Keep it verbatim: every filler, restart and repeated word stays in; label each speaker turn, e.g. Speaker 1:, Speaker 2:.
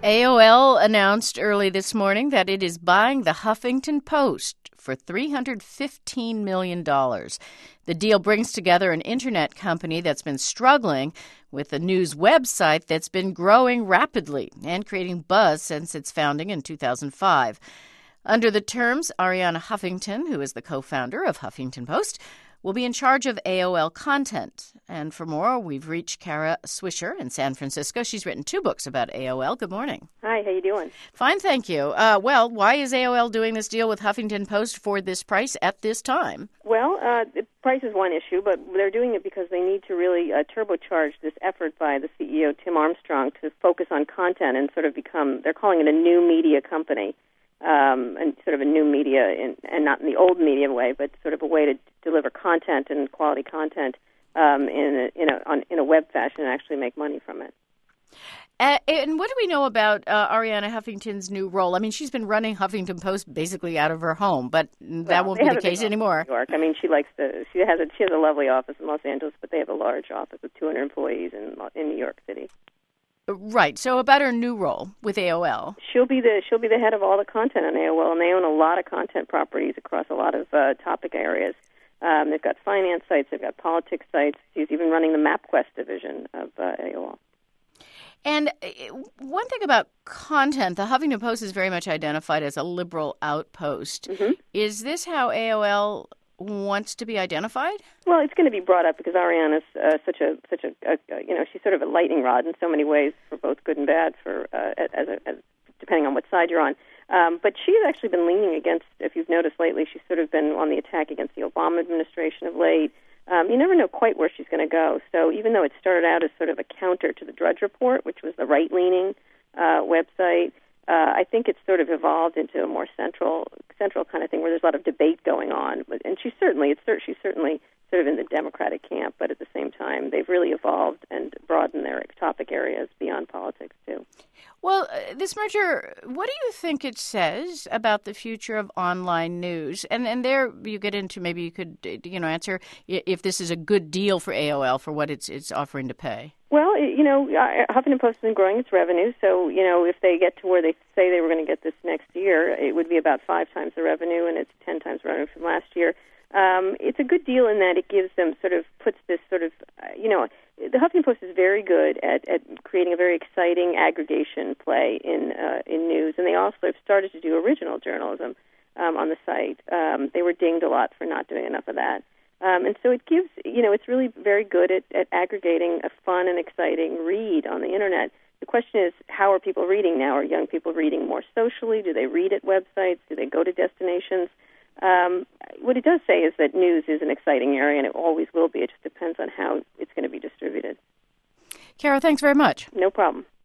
Speaker 1: A O L announced early this morning that it is buying the Huffington Post for three hundred fifteen million dollars. The deal brings together an internet company that's been struggling with a news website that's been growing rapidly and creating buzz since its founding in two thousand five. Under the terms, Arianna Huffington, who is the co-founder of Huffington Post, will be in charge of A O L content. And for more, we've reached Kara Swisher in San Francisco. She's written two books about A O L. Good morning.
Speaker 2: Hi, how you doing?
Speaker 1: Fine, thank you. Uh, well, why is A O L doing this deal with Huffington Post for this price at this time?
Speaker 2: Well, uh, the price is one issue, but they're doing it because they need to really uh, turbocharge this effort by the C E O, Tim Armstrong, to focus on content and sort of become, they're calling it a new media company. Um, and sort of a new media, in, and not in the old media way, but sort of a way to deliver content and quality content um, in a, in a on, in a web fashion and actually make money from it.
Speaker 1: Uh, and what do we know about uh, Arianna Huffington's new role? I mean, she's been running Huffington Post basically out of her home, but that
Speaker 2: well,
Speaker 1: won't be the case anymore.
Speaker 2: In New York. I mean, she likes to. She has a she has a lovely office in Los Angeles, but they have a large office with two hundred employees in in New York City.
Speaker 1: Right. So about her new role with A O L.
Speaker 2: She'll be the she'll be the head of all the content on A O L, and they own a lot of content properties across a lot of uh, topic areas. Um, they've got finance sites, they've got politics sites. She's even running the MapQuest division of uh, A O L.
Speaker 1: And one thing about content, the Huffington Post is very much identified as a liberal outpost.
Speaker 2: Mm-hmm.
Speaker 1: Is this how A O L wants to be identified?
Speaker 2: Well, it's going to be brought up because Arianna's uh, such a such a, a, a you know she's sort of a lightning rod in so many ways for both good and bad for uh, as, a, as depending on what side you're on. Um, but she's actually been leaning against, if you've noticed lately, she's sort of been on the attack against the Obama administration of late. Um, you never know quite where she's going to go. So even though it started out as sort of a counter to the Drudge Report, which was the right-leaning uh, website, Uh, I think it's sort of evolved into a more central, central kind of thing where there's a lot of debate going on. And she certainly, it's she's certainly sort of in the Democratic camp, but at the same time, they've really evolved and broadened their topic areas beyond politics too.
Speaker 1: Well, uh, this merger, what do you think it says about the future of online news? And and there you get into, maybe you could you know answer if this is a good deal for A O L for what it's it's offering to pay.
Speaker 2: Well, you know, Huffington Post has been growing its revenue, so, you know, if they get to where they say they were going to get this next year, it would be about five times the revenue, and it's ten times the revenue from last year. Um, it's a good deal in that it gives them sort of, puts this sort of, uh, you know, the Huffington Post is very good at, at creating a very exciting aggregation play in uh, in news, and they also have started to do original journalism um, on the site. Um, they were dinged a lot for not doing enough of that. Um, and so it gives, you know, it's really very good at, at aggregating a fun and exciting read on the Internet. The question is, how are people reading now? Are young people reading more socially? Do they read at websites? Do they go to destinations? Um, what it does say is that news is an exciting area, and it always will be. It just depends on how it's going to be distributed.
Speaker 1: Kara, thanks very much.
Speaker 2: No problem.